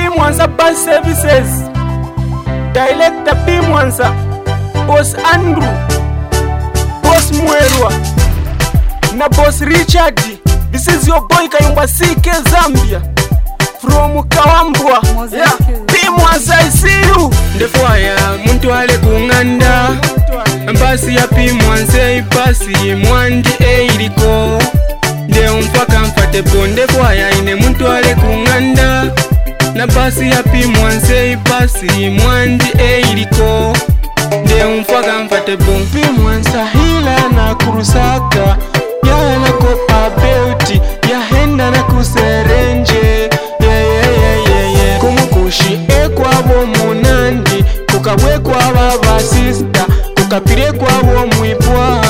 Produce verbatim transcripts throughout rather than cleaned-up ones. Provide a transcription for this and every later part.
Mwanza Bus Services, Director P Mwanza, Boss Andrew, Boss Mwerwa, na Boss Richard. This is your boy Kayumba C K Zambia from Kawambwa. Yeah. P Mwanza I see you. Ndefwaya muntu ale kunganda Mbasi ya P Mwanza ipasi mwandi eiliko Nde umfaka mfate ponde kwaya ine muntu ale kunganda Na basi ya P Mwanza ipasi mwandi eiliko Nde umfaka mfate ponde P Mwanza hila na kurusaka ya na kopa beauty ya henda na kuserenje. Yeah yeah yeah yeah yeah. Kumukushi ekwa bo munandi kukabwe kwa baba sister kukapire kwa bo muipwa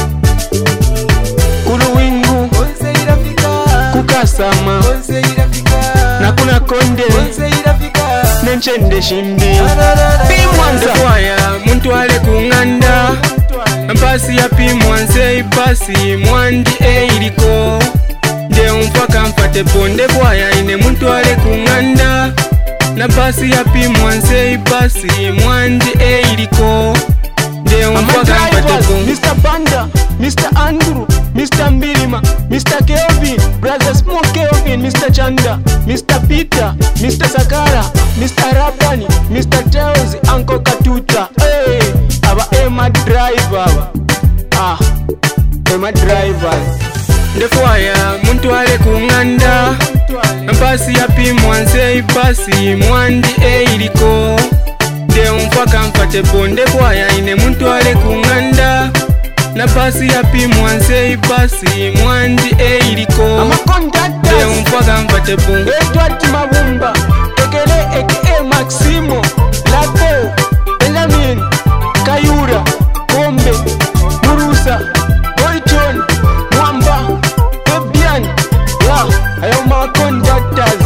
kuluwingu onse irafika kukasama onse irafika na kuna konde onse irafika nenchende shimbi. P Mwanza kwaya muntu ale kunganda Mbasi ya P Mwanza ipasi mwandi eiliko Nde umfaka mfate ponde kwaya ine muntu ale kunganda Na basi ya P Mwanza ipasi mwandi eiliko Nde umfaka mfate ponde mister Banda, mister Andrew, mister Mbirima, mister Kelvin, Brother Smoke Kelvin, mister Chanda, mister Peter, mister Sakara, mister Rabani, mister Tails, Uncle Katuta. Hey, aba Emma driver. Ah, Emma driver. Ndefwaya muntu ale kunganda Mbasi ya P Mwanza ipasi mwandi eiliko Nde umfaka mfate ponde kwaya ine muntu ale kunganda Na basi ya P Mwanza ipasi mwandi eiliko Nde umfaka mfate ponde Edward Mabumba, Ekele aka Maximo, Lato, Benjamin, Kayura, Kombe, Murusa, Boyton, Mwamba, Fabian. Yeah, ayo ma conductors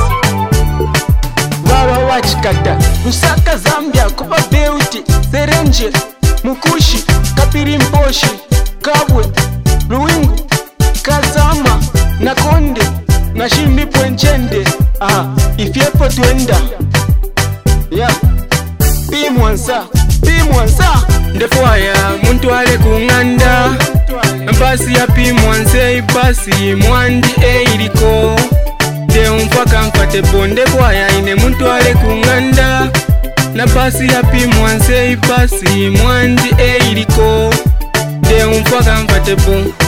Baba wachikata Lusaka Zambia kuba beauty Serenje, Mukushi, Kapiri Mposhi, Kabwe, Luwingu, Kazama, Nakonde, Nashimi Pwenchende. Aha, ifyepo tuenda. Yeah, P Mwanza, P Mwanza. Ndefwaya muntu ale kunganda Mbasi ya P Mwanza ipasi mwandi eiliko Nde umfaka mfate ponde kwaya ine muntu ale kunganda Na basi ya P Mwanza ipasi mwandi eiliko Nde umfaka mfate ponde